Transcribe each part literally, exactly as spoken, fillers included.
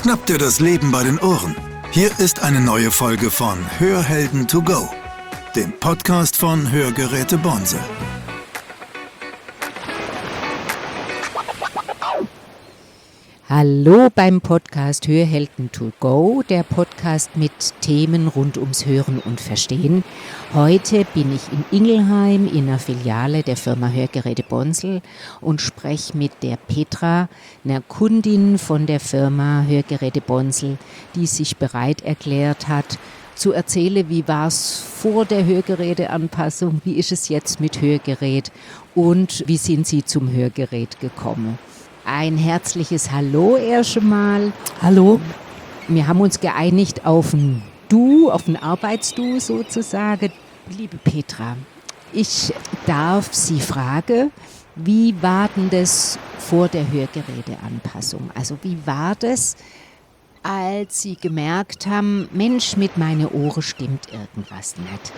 Schnapp dir das Leben bei den Ohren. Hier ist eine neue Folge von Hörhelden to go, dem Podcast von Hörgeräte Bonse. Hallo beim Podcast Hörhelden to go, der Podcast mit Themen rund ums Hören und Verstehen. Heute bin ich in Ingelheim in einer Filiale der Firma Hörgeräte Bonsel und spreche mit der Petra, einer Kundin von der Firma Hörgeräte Bonsel, die sich bereit erklärt hat, zu erzählen, wie war es vor der Hörgeräteanpassung, wie ist es jetzt mit Hörgerät und wie sind Sie zum Hörgerät gekommen. Ein herzliches Hallo erst einmal. Hallo. Wir haben uns geeinigt auf ein Du, auf ein Arbeitsdu sozusagen. Liebe Petra, ich darf Sie fragen, wie war denn das vor der Hörgeräteanpassung? Also wie war das, als Sie gemerkt haben, Mensch, mit meinen Ohren stimmt irgendwas nicht?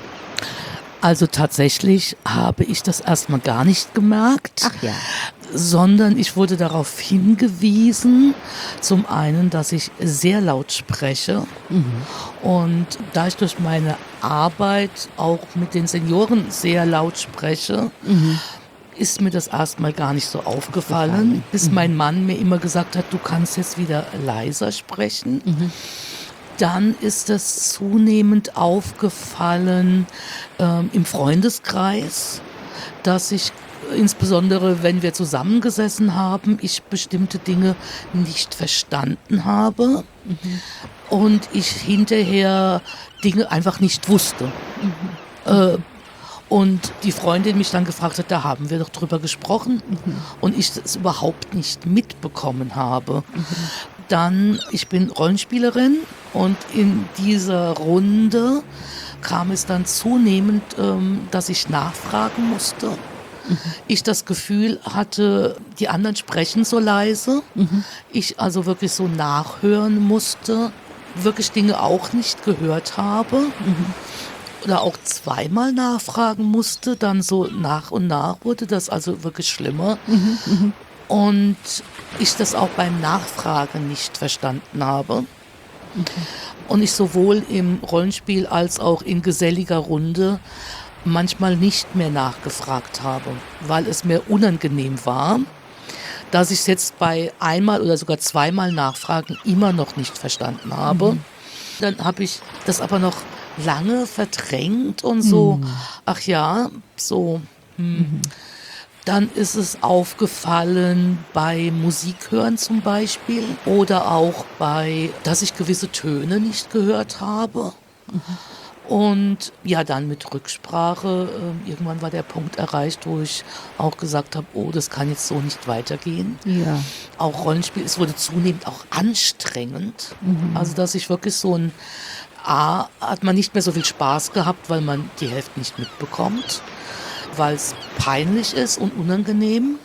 Also tatsächlich habe ich das erstmal gar nicht gemerkt, Ach ja. sondern ich wurde darauf hingewiesen, zum einen, dass ich sehr laut spreche mhm. und da ich durch meine Arbeit auch mit den Senioren sehr laut spreche, mhm. ist mir das erstmal gar nicht so aufgefallen, aufgefallen. bis mhm. mein Mann mir immer gesagt hat, du kannst jetzt wieder leiser sprechen. Mhm. Dann ist es zunehmend aufgefallen ähm, im Freundeskreis, dass ich insbesondere, wenn wir zusammengesessen haben, ich bestimmte Dinge nicht verstanden habe mhm. und ich hinterher Dinge einfach nicht wusste. Mhm. Äh, und die Freundin mich dann gefragt hat, da haben wir doch drüber gesprochen mhm. und ich das überhaupt nicht mitbekommen habe. Mhm. Dann, ich bin Rollenspielerin und in dieser Runde kam es dann zunehmend, ähm, dass ich nachfragen musste. Mhm. Ich das Gefühl hatte, die anderen sprechen so leise. Mhm. Ich also wirklich so nachhören musste, wirklich Dinge auch nicht gehört habe. Mhm. Oder auch zweimal nachfragen musste, dann so nach und nach wurde das also wirklich schlimmer. Mhm. Mhm. Und ich das auch beim Nachfragen nicht verstanden habe. Okay. Und ich sowohl im Rollenspiel als auch in geselliger Runde manchmal nicht mehr nachgefragt habe, weil es mir unangenehm war, dass ich es jetzt bei einmal oder sogar zweimal Nachfragen immer noch nicht verstanden habe. Mhm. Dann habe ich das aber noch lange verdrängt und so, mhm. ach ja, so... Hm. Mhm. Dann ist es aufgefallen bei Musikhören zum Beispiel oder auch bei, dass ich gewisse Töne nicht gehört habe. Mhm. Und ja, dann mit Rücksprache, äh, irgendwann war der Punkt erreicht, wo ich auch gesagt habe, oh, das kann jetzt so nicht weitergehen. Ja. Auch Rollenspiel, es wurde zunehmend auch anstrengend. Mhm. Also dass ich wirklich so ein, A, hat man nicht mehr so viel Spaß gehabt, weil man die Hälfte nicht mitbekommt, weil es peinlich ist und unangenehm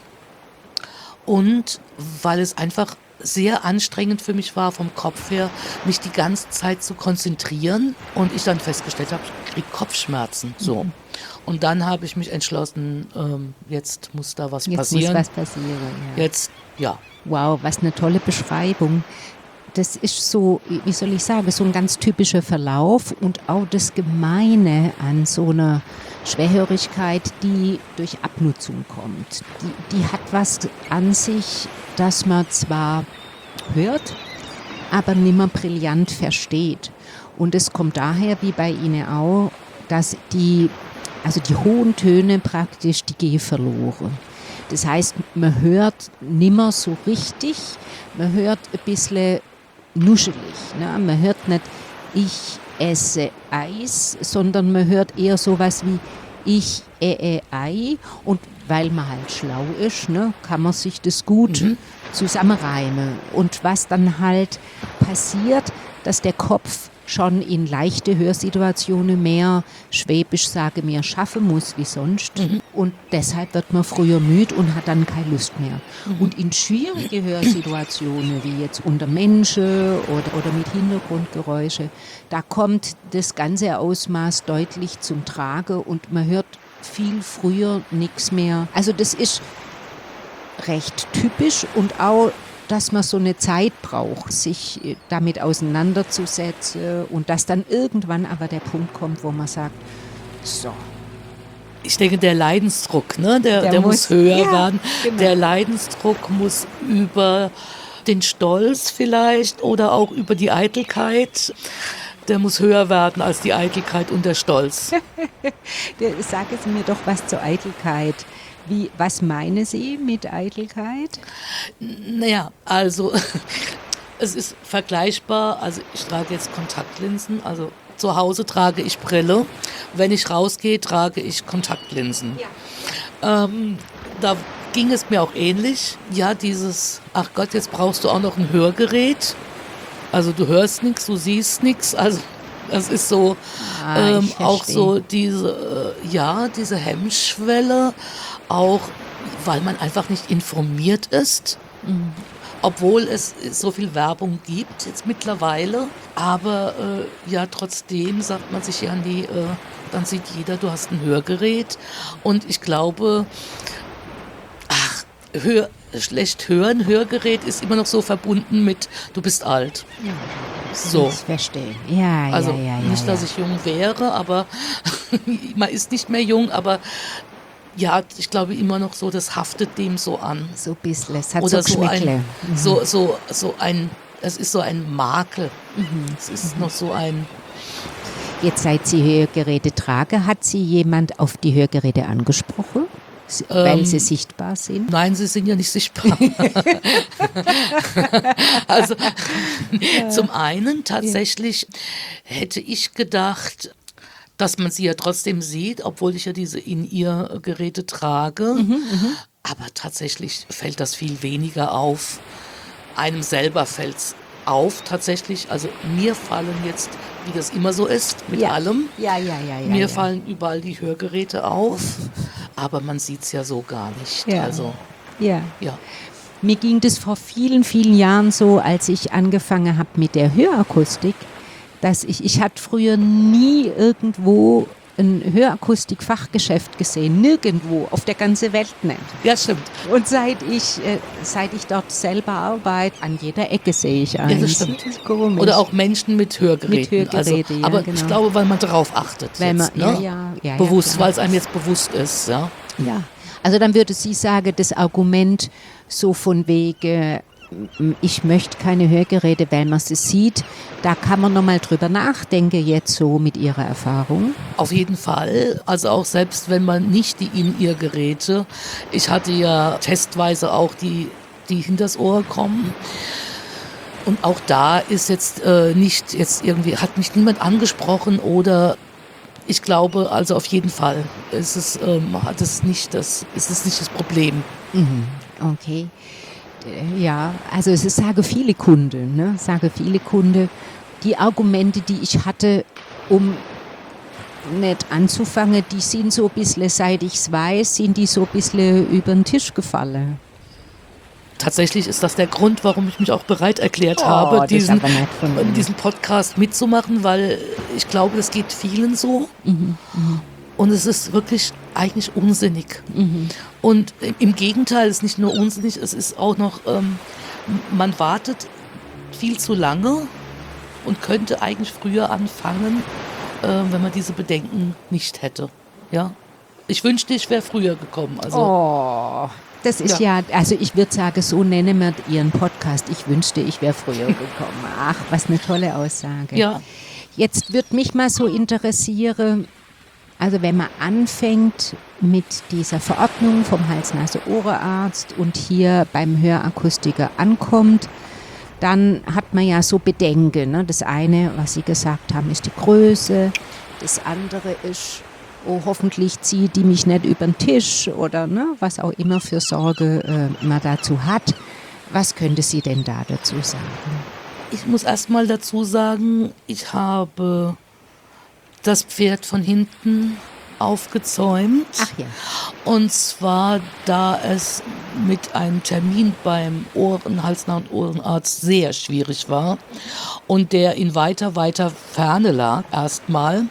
und weil es einfach sehr anstrengend für mich war, vom Kopf her, mich die ganze Zeit zu konzentrieren und ich dann festgestellt habe, ich kriege Kopfschmerzen. So. Mhm. Und dann habe ich mich entschlossen, ähm, jetzt muss da was jetzt passieren. Jetzt muss was passieren, ja. Jetzt, ja. Wow, was eine tolle Beschreibung. Das ist so, wie soll ich sagen, so ein ganz typischer Verlauf und auch das Gemeine an so einer Schwerhörigkeit, die durch Abnutzung kommt. Die, die hat was an sich, dass man zwar hört, aber nimmer brillant versteht. Und es kommt daher, wie bei Ihnen auch, dass die, also die hohen Töne praktisch, die gehen verloren. Das heißt, man hört nimmer so richtig, man hört ein bisschen nuschelig. Ne? Man hört nicht, ich esse Eis, sondern man hört eher sowas wie ich äh, Ei. Und weil man halt schlau ist, ne, kann man sich das gut mhm. zusammenreimen. Und was dann halt passiert, dass der Kopf schon in leichte Hörsituationen mehr Schwäbisch sage mehr schaffen muss wie sonst. Mhm. Und deshalb wird man früher müde und hat dann keine Lust mehr. Mhm. Und in schwierige Hörsituationen, wie jetzt unter Menschen oder, oder mit Hintergrundgeräusche, da kommt das ganze Ausmaß deutlich zum Tragen und man hört viel früher nichts mehr. Also das ist recht typisch und auch dass man so eine Zeit braucht, sich äh, damit auseinanderzusetzen und dass dann irgendwann aber der Punkt kommt, wo man sagt, so. Ich denke, der Leidensdruck, ne, der, Der der muss- muss, höher ja, werden. genau. Der Leidensdruck muss über den Stolz vielleicht oder auch über die Eitelkeit, der muss höher werden als die Eitelkeit und der Stolz. Der- Sagen Sie mir doch was zur Eitelkeit. Wie, was meinen Sie mit Eitelkeit? Naja, also es ist vergleichbar. Also ich trage jetzt Kontaktlinsen, also zu Hause trage ich Brille. Wenn ich rausgehe, trage ich Kontaktlinsen. Ähm, da ging es mir auch ähnlich. Ja, dieses, ach Gott, jetzt brauchst du auch noch ein Hörgerät. Also du hörst nichts, du siehst nichts. Also das ist so Ah, ähm, ich auch verstehe. so diese, äh, ja, diese Hemmschwelle, auch weil man einfach nicht informiert ist. Obwohl es so viel Werbung gibt jetzt mittlerweile. Aber äh, ja, trotzdem sagt man sich ja, nee, äh, dann sieht jeder, du hast ein Hörgerät. Und ich glaube, ach, hör, schlecht hören, Hörgerät ist immer noch so verbunden mit, du bist alt. So. Ich verstehe. Ja, Also ja, ja, ja. nicht, dass ja. ich jung wäre, aber man ist nicht mehr jung, aber ja, ich glaube immer noch so, das haftet dem so an. So ein bisschen. Es hat Oder so so Geschmäckle. ein, so, so, so ein, es ist so ein Makel. Es ist noch so ein, Jetzt seit Sie Hörgeräte tragen, hat Sie jemand auf die Hörgeräte angesprochen? S- Weil Ähm, sie sichtbar sind? nein, sie sind ja nicht sichtbar. Also zum einen tatsächlich hätte ich gedacht, dass man sie ja trotzdem sieht, obwohl ich ja diese In-Ear-Geräte trage. Aber tatsächlich fällt das viel weniger auf. Einem selber fällt es auf tatsächlich. Also mir fallen jetzt, wie das immer so ist, mit Ja. allem, Ja, ja, ja, ja. mir ja. fallen überall die Hörgeräte auf, aber man sieht es ja so gar nicht. Ja. Also, Ja. ja. Mir ging das vor vielen, vielen Jahren so, als ich angefangen habe mit der Hörakustik, dass ich, ich hatte früher nie irgendwo ein Hörakustik-Fachgeschäft gesehen, nirgendwo, auf der ganzen Welt nicht. Ja, stimmt. Und seit ich, äh, seit ich dort selber arbeite, an jeder Ecke sehe ich eins. das stimmt. Komisch. Oder auch Menschen mit Hörgeräten. Mit Hörgeräte, also, ja, aber genau. ich glaube, weil man darauf achtet. Weil man, jetzt, ne? ja, ja, ja, Bewusst, ja, klar. weil es einem jetzt bewusst ist. Ja. Ja, also dann würde sie sagen, das Argument so von wegen, m, ich möchte keine Hörgeräte, weil man sie sieht, da kann man nochmal drüber nachdenken jetzt so mit ihrer Erfahrung. Auf jeden Fall. Also auch selbst wenn man nicht die In-Ear-Geräte, ich hatte ja testweise auch die, die hinters Ohr kommen. Und auch da ist jetzt äh, nicht jetzt irgendwie, hat mich niemand angesprochen oder ich glaube, also auf jeden Fall ist es, ähm, hat es nicht das, ist es nicht das Problem. Okay. Äh, Ja, also es sagen viele Kunden, ne? Sagen viele Kunden, die Argumente, die ich hatte, um nicht anzufangen, die sind so ein bisschen, seit ich es weiß, sind die so ein bisschen über den Tisch gefallen. Tatsächlich ist das der Grund, warum ich mich auch bereit erklärt Oh, habe, das ist diesen, aber nett von Ihnen. diesen Podcast mitzumachen, weil ich glaube, das geht vielen so. Und es ist wirklich eigentlich unsinnig. Und im- im Gegenteil, es ist nicht nur unsinnig, es ist auch noch, ähm, man wartet viel zu lange und könnte eigentlich früher anfangen, äh, wenn man diese Bedenken nicht hätte. Ja? Ich wünschte, ich wäre früher gekommen. Also, Oh, das ist ja, also ich würde sagen, so nennen wir Ihren Podcast. Ich wünschte, ich wäre früher gekommen. Ach, was eine tolle Aussage. ja. Jetzt würde mich mal so interessieren, also wenn man anfängt mit dieser Verordnung vom Hals-Nase-Ohrenarzt und hier beim Hörakustiker ankommt, dann hat man ja so Bedenken. Ne? Das eine, was Sie gesagt haben, ist die Größe. Das andere ist, oh, hoffentlich zieht die mich nicht über den Tisch oder ne, was auch immer für Sorge äh, man dazu hat. Was könnte sie denn da dazu sagen? Ich muss erst mal dazu sagen, ich habe das Pferd von hinten aufgezäumt. Ach ja. Und zwar, da es mit einem Termin beim Ohren-, Hals-, Nasen- und Ohrenarzt sehr schwierig war und der in weiter, weiter Ferne lag erstmal,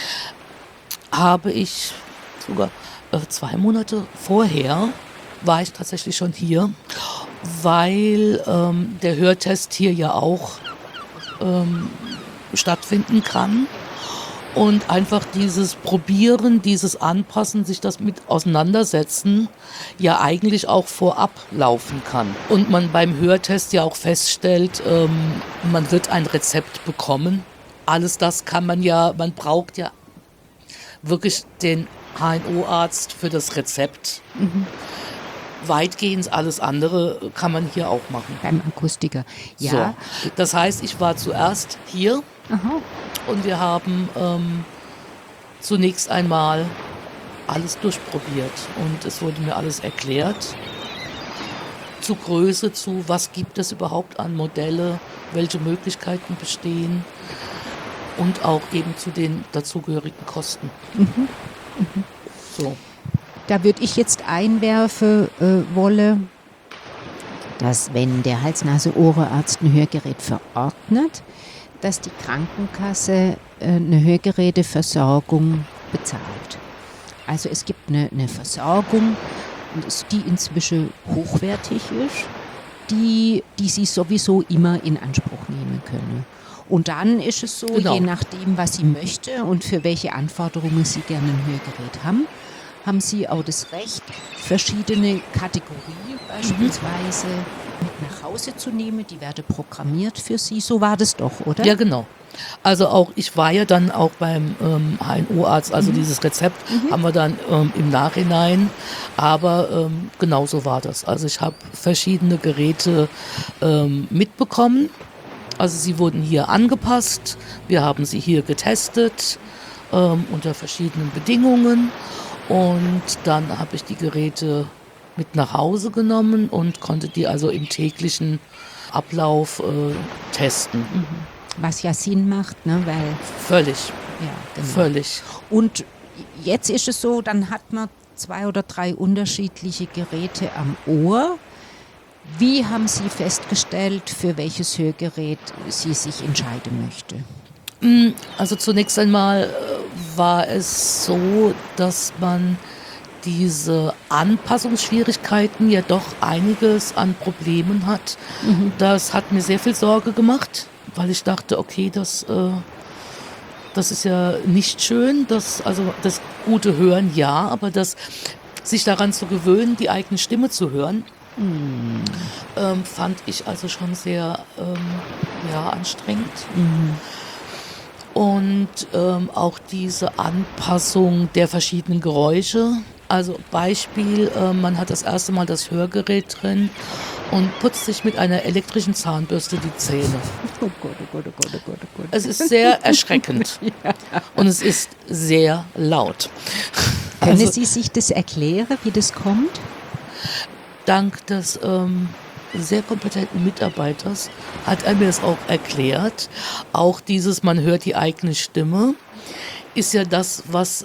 habe ich sogar äh, zwei Monate vorher, war ich tatsächlich schon hier weil ähm, der Hörtest hier ja auch ähm, stattfinden kann und einfach dieses Probieren, dieses Anpassen, sich das mit auseinandersetzen, ja eigentlich auch vorab laufen kann. Und man beim Hörtest ja auch feststellt, ähm, man wird ein Rezept bekommen. Alles das kann man ja, man braucht ja wirklich den H N O-Arzt für das Rezept. Mhm. Weitgehend alles andere kann man hier auch machen. Beim Akustiker, ja. So. Das heißt, ich war zuerst hier Aha. und wir haben ähm, zunächst einmal alles durchprobiert und es wurde mir alles erklärt. Zu Größe, zu was gibt es überhaupt an Modelle, welche Möglichkeiten bestehen und auch eben zu den dazugehörigen Kosten. Mhm. Mhm. So. Da würde ich jetzt einwerfen äh, wollen, dass wenn der Hals-Nase-Ohre-Arzt ein Hörgerät verordnet, dass die Krankenkasse äh, eine Hörgeräteversorgung bezahlt. Also es gibt eine, eine Versorgung, die inzwischen hochwertig ist, die, die Sie sowieso immer in Anspruch nehmen können. Und dann ist es so, Genau. je nachdem, was Sie möchte und für welche Anforderungen Sie gerne ein Hörgerät haben, haben Sie auch das Recht, verschiedene Kategorien beispielsweise mhm. mit nach Hause zu nehmen. Die werden programmiert für Sie. So war das doch, oder? Ja, genau. Also auch, ich war ja dann auch beim ähm, H N O-Arzt, also mhm. dieses Rezept mhm. haben wir dann ähm, im Nachhinein, aber ähm, genau so war das. Also ich habe verschiedene Geräte ähm, mitbekommen. Also sie wurden hier angepasst, wir haben sie hier getestet ähm, unter verschiedenen Bedingungen. Und dann habe ich die Geräte mit nach Hause genommen und konnte die also im täglichen Ablauf äh, testen. Mhm. Was ja Sinn macht, ne? Weil Völlig. Ja, genau. Völlig. Und jetzt ist es so, dann hat man zwei oder drei unterschiedliche Geräte am Ohr. Wie haben Sie festgestellt, für welches Hörgerät Sie sich entscheiden möchte? Also zunächst einmal war es so, dass man diese Anpassungsschwierigkeiten ja doch einiges an Problemen hat. Mhm. Das hat mir sehr viel Sorge gemacht, weil ich dachte, okay, das, äh, das ist ja nicht schön. Das, also das gute Hören, ja, aber das sich daran zu gewöhnen, die eigene Stimme zu hören, mhm. ähm, fand ich also schon sehr ähm, ja, anstrengend. Mhm. Und ähm, auch diese Anpassung der verschiedenen Geräusche. Also Beispiel, äh, man hat das erste Mal das Hörgerät drin und putzt sich mit einer elektrischen Zahnbürste die Zähne. Oh Gott, oh Gott, oh Gott, oh Gott, oh Gott. Es ist sehr erschreckend ja. Und es ist sehr laut. Können also, Sie sich das erklären, wie das kommt? Dank des ähm, sehr kompetenten Mitarbeiters hat er mir das auch erklärt. Auch dieses, man hört die eigene Stimme, ist ja das, was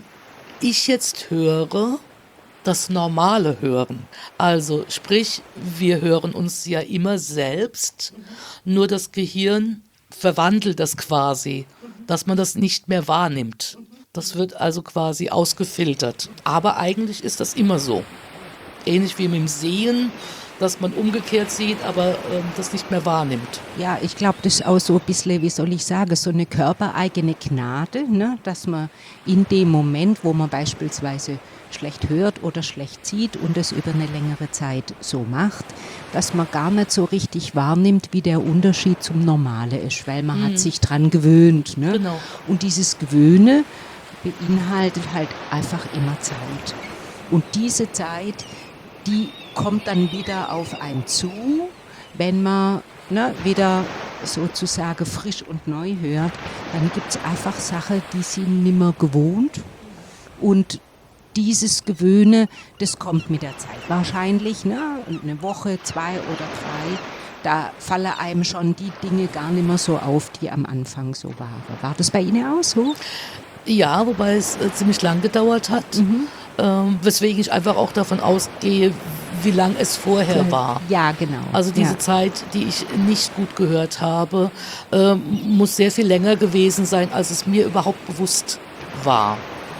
ich jetzt höre, das normale Hören. Also sprich, wir hören uns ja immer selbst, nur das Gehirn verwandelt das quasi, dass man das nicht mehr wahrnimmt. Das wird also quasi ausgefiltert. Aber eigentlich ist das immer so. Ähnlich wie mit dem Sehen, dass man umgekehrt sieht, aber ähm, das nicht mehr wahrnimmt. Ja, ich glaube, das ist auch so ein bisschen, wie soll ich sagen, so eine körpereigene Gnade, ne? Dass man in dem Moment, wo man beispielsweise schlecht hört oder schlecht sieht und es über eine längere Zeit so macht, dass man gar nicht so richtig wahrnimmt, wie der Unterschied zum Normale ist, weil man mhm. hat sich dran gewöhnt. Ne? Genau. Und dieses Gewöhne beinhaltet halt einfach immer Zeit. Und diese Zeit, die kommt dann wieder auf einen zu, wenn man ne, wieder sozusagen frisch und neu hört. Dann gibt es einfach Sachen, die sind nicht mehr gewohnt. Und dieses Gewöhne, das kommt mit der Zeit wahrscheinlich. Ne? Eine Woche, zwei oder drei, da fallen einem schon die Dinge gar nicht mehr so auf, die am Anfang so waren. War das bei Ihnen auch so? Ja, wobei es äh, ziemlich lang gedauert hat. Mhm. Ähm, weswegen ich einfach auch davon ausgehe, wie lang es vorher war. Ja, genau. Also diese ja. Zeit, die ich nicht gut gehört habe, ähm, muss sehr viel länger gewesen sein, als es mir überhaupt bewusst war.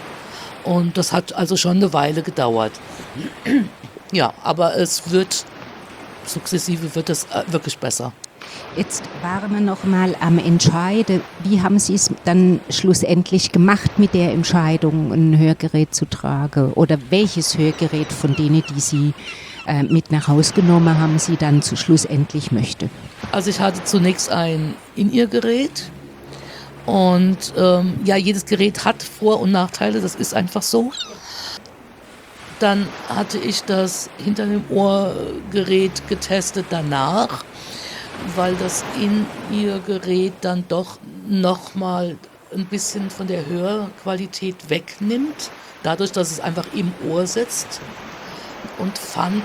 Und das hat also schon eine Weile gedauert. Ja, aber es wird sukzessive wird es äh, wirklich besser. Jetzt waren wir noch mal am Entscheiden. Wie haben Sie es dann schlussendlich gemacht mit der Entscheidung, ein Hörgerät zu tragen? Oder welches Hörgerät von denen, die Sie äh, mit nach Hause genommen haben, Sie dann zu schlussendlich möchte? Also ich hatte zunächst ein In-Ear-Gerät und ähm, ja, jedes Gerät hat Vor- und Nachteile, das ist einfach so. Dann hatte ich das hinter dem Ohr-Gerät getestet danach, weil das In-Ear-Gerät dann doch nochmal ein bisschen von der Hörqualität wegnimmt, dadurch, dass es einfach im Ohr sitzt, und fand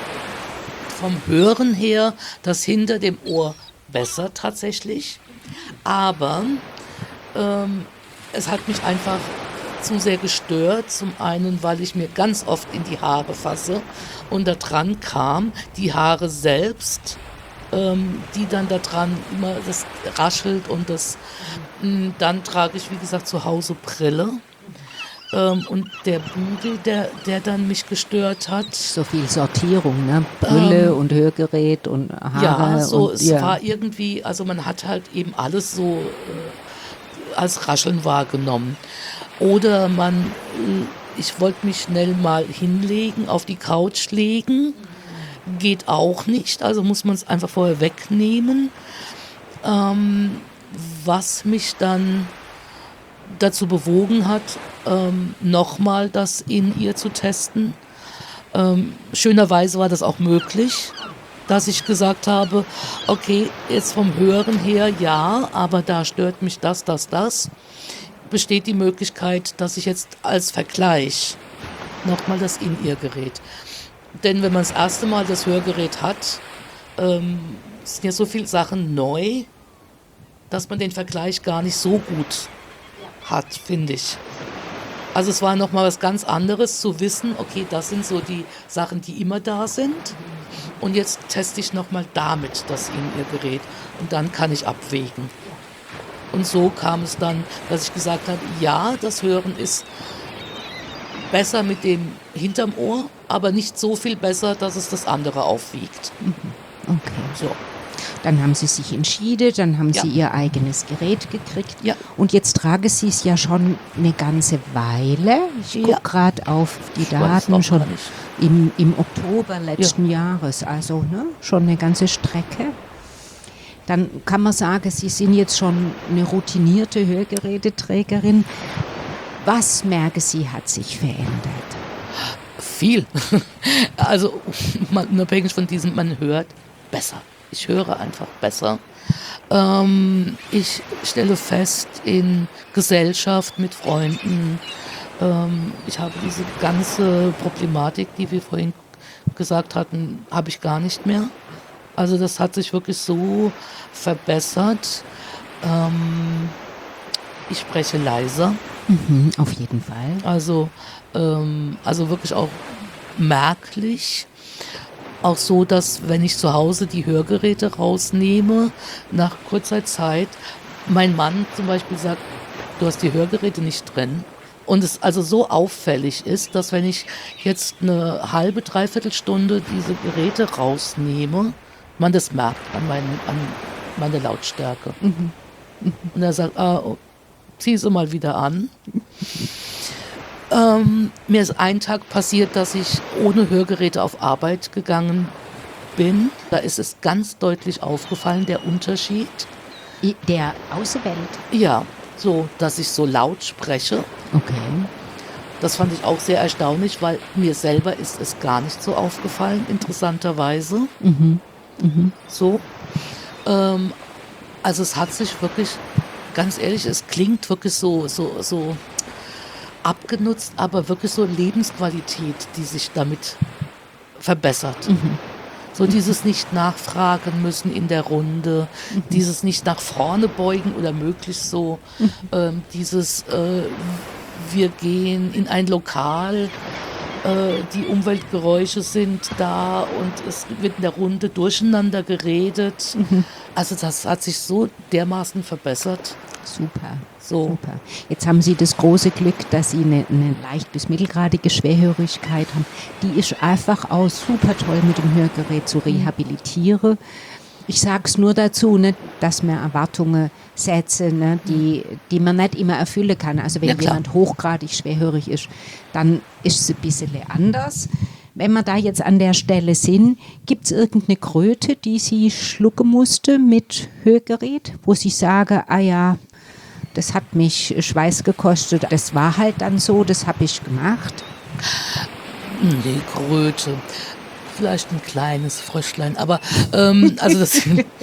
vom Hören her das hinter dem Ohr besser tatsächlich, aber ähm, es hat mich einfach zu sehr gestört, zum einen, weil ich mir ganz oft in die Haare fasse und da dran kam, die Haare selbst, ähm, die dann da dran immer das raschelt und das, mh, dann trage ich, wie gesagt, zu Hause Brille. Ähm, und der Bügel, der, der dann mich gestört hat. So viel Sortierung, ne? Brille ähm, und Hörgerät und Haare. Ja, so, und, es ja. war irgendwie, also man hat halt eben alles so äh, als Rascheln wahrgenommen. Oder man, ich wollte mich schnell mal hinlegen, auf die Couch legen. Geht auch nicht, also muss man es einfach vorher wegnehmen. Ähm, was mich dann dazu bewogen hat, ähm, nochmal das In-Ear zu testen. Ähm, schönerweise war das auch möglich, dass ich gesagt habe, okay, jetzt vom Hören her ja, aber da stört mich das, das, das. Besteht die Möglichkeit, dass ich jetzt als Vergleich nochmal das In-Ear-Gerät. Denn wenn man das erste Mal das Hörgerät hat, ähm, sind ja so viele Sachen neu, dass man den Vergleich gar nicht so gut hat, finde ich. Also es war nochmal was ganz anderes zu wissen, okay, das sind so die Sachen, die immer da sind. Und jetzt teste ich nochmal damit das In-Ear-Gerät und dann kann ich abwägen. Und so kam es dann, dass ich gesagt habe, ja, das Hören ist besser mit dem hinterm Ohr, aber nicht so viel besser, dass es das andere aufwiegt. Okay. So. Dann haben Sie sich entschieden, dann haben Ja. Sie Ihr eigenes Gerät gekriegt. Ja. Und jetzt tragen Sie es ja schon eine ganze Weile. Ich gucke Ja. gerade auf die Ich weiß auch Daten schon gar nicht. im, im Oktober letzten Jahres. Also ne, schon eine ganze Strecke. Dann kann man sagen, Sie sind jetzt schon eine routinierte Hörgeräteträgerin. Was, merken Sie, hat sich verändert? Viel. Also man, unabhängig von diesem, man hört besser. Ich höre einfach besser. Ähm, ich stelle fest, in Gesellschaft mit Freunden, ähm, ich habe diese ganze Problematik, die wir vorhin gesagt hatten, habe ich gar nicht mehr. Also das hat sich wirklich so verbessert. Ähm, ich spreche leiser. Mhm, auf jeden Fall. Also, ähm, also wirklich auch merklich. Auch so, dass wenn ich zu Hause die Hörgeräte rausnehme, nach kurzer Zeit, mein Mann zum Beispiel sagt, du hast die Hörgeräte nicht drin. Und es also so auffällig ist, dass wenn ich jetzt eine halbe, dreiviertel Stunde diese Geräte rausnehme, man das merkt an, meinen, an meiner Lautstärke. Mhm. Mhm. Und er sagt, ah, oh, zieh sie mal wieder an. Ähm, mir ist ein Tag passiert, dass ich ohne Hörgeräte auf Arbeit gegangen bin. Da ist es ganz deutlich aufgefallen, der Unterschied. Der Außenwelt? Ja, so, dass ich so laut spreche. Okay. Das fand ich auch sehr erstaunlich, weil mir selber ist es gar nicht so aufgefallen, interessanterweise. Mhm. Mhm. So. Ähm, also es hat sich wirklich, ganz ehrlich, es klingt wirklich so, so, so abgenutzt, aber wirklich so Lebensqualität, die sich damit verbessert. Mhm. So dieses nicht nachfragen müssen in der Runde, mhm. dieses nicht nach vorne beugen oder möglichst so, mhm. ähm, dieses äh, wir gehen in ein Lokal, äh, die Umweltgeräusche sind da und es wird in der Runde durcheinander geredet. Mhm. Also das hat sich so dermaßen verbessert. Super. So. Super. Jetzt haben Sie das große Glück, dass Sie eine, eine leicht bis mittelgradige Schwerhörigkeit haben. Die ist einfach auch super toll mit dem Hörgerät zu rehabilitieren. Ich sage es nur dazu, ne, dass man Erwartungen setze, ne, die, die man nicht immer erfüllen kann. Also wenn Ja, klar. jemand hochgradig schwerhörig ist, dann ist es ein bisschen anders. Wenn wir da jetzt an der Stelle sind, gibt es irgendeine Kröte, die Sie schlucken musste mit Hörgerät, wo Sie sagen, ah ja, das hat mich Schweiß gekostet, das war halt dann so, das habe ich gemacht. Nee, Kröte. Vielleicht ein kleines Fröschlein, aber ähm, also das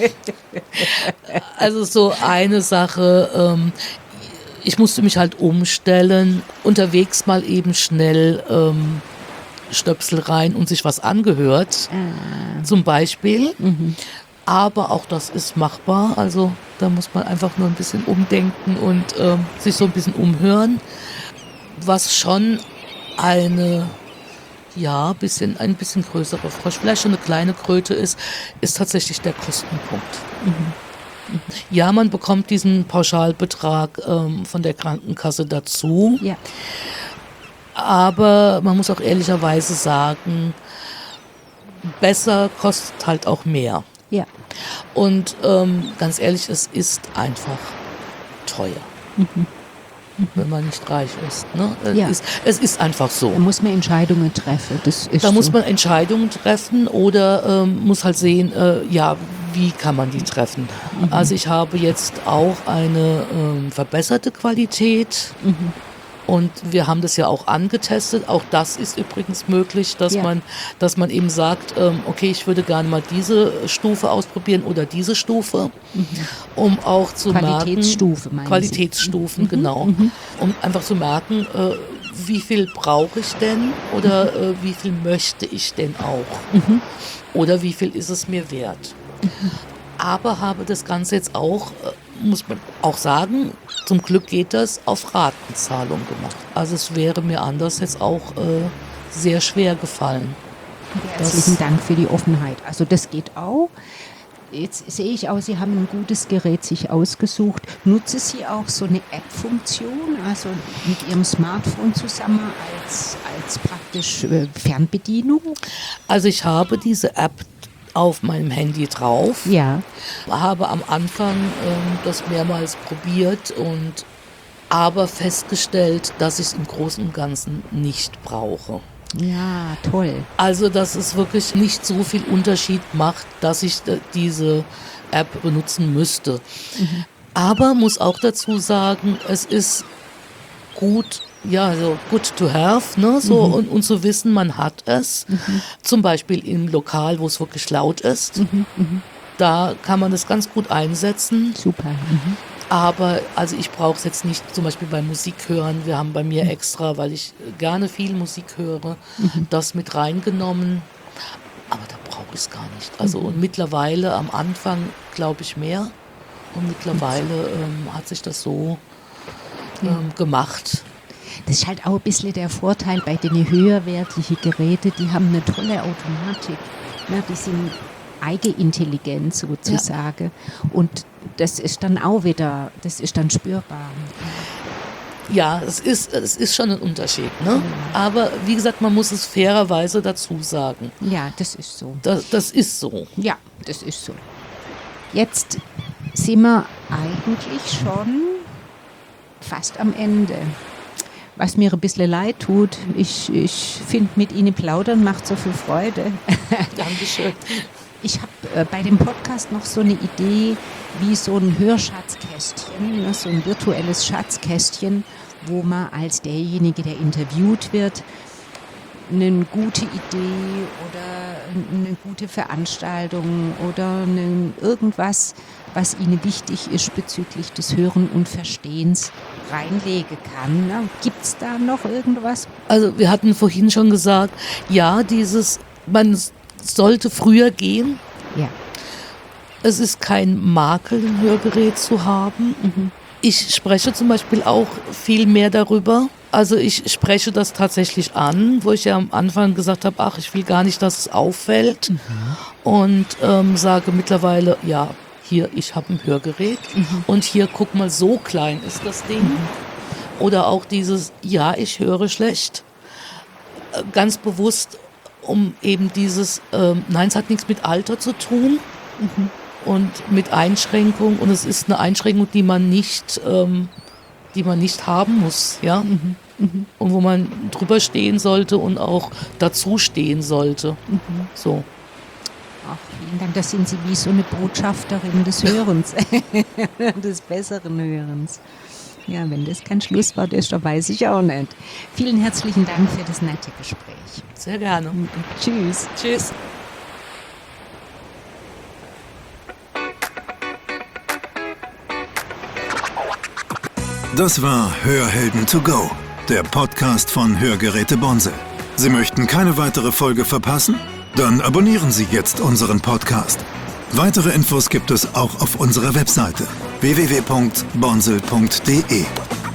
also so eine Sache, ähm, ich musste mich halt umstellen, unterwegs mal eben schnell ähm, Stöpsel rein und sich was angehört, Ah. zum Beispiel. Mhm. Aber auch das ist machbar, also da muss man einfach nur ein bisschen umdenken und ähm, sich so ein bisschen umhören, was schon eine ja, bisschen, ein bisschen größere Frosch, vielleicht schon eine kleine Kröte ist, ist tatsächlich der Kostenpunkt. Mhm. Ja, man bekommt diesen Pauschalbetrag ähm, von der Krankenkasse dazu, Ja. aber man muss auch ehrlicherweise sagen, besser kostet halt auch mehr. Ja. Und ähm, ganz ehrlich, es ist einfach teuer. Mhm. Wenn man nicht reich ist. Ne? Es, Ja. ist, es ist einfach so. Da muss man Entscheidungen treffen. Das ist Da muss so. man Entscheidungen treffen oder ähm, muss halt sehen, äh, ja, wie kann man die treffen. Mhm. Also ich habe jetzt auch eine ähm, verbesserte Qualität Mhm. und wir haben das ja auch angetestet. Auch das ist übrigens möglich, dass Ja. man, dass man eben sagt, ähm, okay, ich würde gerne mal diese Stufe ausprobieren oder diese Stufe, um auch zu Qualitätsstufe, merken, meinen Sie? Qualitätsstufen, genau, um einfach zu merken, äh, wie viel brauche ich denn oder äh, wie viel möchte ich denn auch oder wie viel ist es mir wert. Aber habe das Ganze jetzt auch, äh, muss man auch sagen, zum Glück geht das auf Ratenzahlung gemacht. Also es wäre mir anders jetzt auch äh, sehr schwer gefallen. Herzlichen Dank für die Offenheit. Also das geht auch. Jetzt sehe ich auch, Sie haben ein gutes Gerät sich ausgesucht. Nutzen Sie auch so eine App-Funktion, also mit Ihrem Smartphone zusammen als, als praktisch äh, Fernbedienung? Also ich habe diese App auf meinem Handy drauf, Ja. habe am Anfang ähm, das mehrmals probiert und aber festgestellt, dass ich es im Großen und Ganzen nicht brauche. Ja, toll. Also, dass es wirklich nicht so viel Unterschied macht, dass ich äh, diese App benutzen müsste. Mhm. Aber muss auch dazu sagen, es ist gut, ja, so good to have, ne, so, mhm. und, und zu wissen, man hat es. Mhm. Zum Beispiel im Lokal, wo es wirklich laut ist. Mhm. Mhm. Da kann man das ganz gut einsetzen. Super. Mhm. Aber also ich brauche es jetzt nicht, zum Beispiel beim Musik hören. Wir haben bei mir extra, weil ich gerne viel Musik höre, mhm. das mit reingenommen. Aber da brauche ich es gar nicht. Also mhm. und mittlerweile am Anfang glaube ich mehr. Und mittlerweile ähm, hat sich das so ähm, ja. gemacht. Das ist halt auch ein bisschen der Vorteil bei den höherwertigen Geräten. Die haben eine tolle Automatik. Ja, die sind eigenintelligent sozusagen. Ja. Und das ist dann auch wieder, das ist dann spürbar. Ja, es ist, es ist schon ein Unterschied. Ne? Ja. Aber wie gesagt, man muss es fairerweise dazu sagen. Ja, das ist so. Das, das ist so. Ja, das ist so. Jetzt sind wir eigentlich schon fast am Ende. Was mir ein bisschen leid tut, ich, ich finde, mit Ihnen plaudern macht so viel Freude. Dankeschön. Ich habe äh, bei dem Podcast noch so eine Idee, wie so ein Hörschatzkästchen, ne, so ein virtuelles Schatzkästchen, wo man als derjenige, der interviewt wird, eine gute Idee oder eine gute Veranstaltung oder eine, irgendwas, was Ihnen wichtig ist bezüglich des Hören und Verstehens, reinlegen kann. Ne? Gibt es da noch irgendwas? Also wir hatten vorhin schon gesagt, ja, dieses, man sollte früher gehen. Ja. Es ist kein Makel, ein Hörgerät zu haben. Mhm. Ich spreche zum Beispiel auch viel mehr darüber. Also ich spreche das tatsächlich an, wo ich ja am Anfang gesagt habe, ach, ich will gar nicht, dass es auffällt. Mhm. Und ähm, sage mittlerweile, ja, hier, ich habe ein Hörgerät mhm. und hier, guck mal, so klein ist das Ding. Mhm. Oder auch dieses, ja, ich höre schlecht. Ganz bewusst, um eben dieses, ähm, nein, es hat nichts mit Alter zu tun mhm. und mit Einschränkung. Und es ist eine Einschränkung, die man nicht, ähm, die man nicht haben muss, ja. Mhm. Mhm. Und wo man drüber stehen sollte und auch dazu stehen sollte. Mhm. So. Ach, vielen Dank, da sind Sie wie so eine Botschafterin des Hörens, des besseren Hörens. Ja, wenn das kein Schlusswort ist, dann weiß ich auch nicht. Vielen herzlichen Dank für das nette Gespräch. Sehr gerne. Tschüss. Tschüss. Das war Hörhelden to go, der Podcast von Hörgeräte Bonsel. Sie möchten keine weitere Folge verpassen? Dann abonnieren Sie jetzt unseren Podcast. Weitere Infos gibt es auch auf unserer Webseite w w w punkt bonsel punkt d e.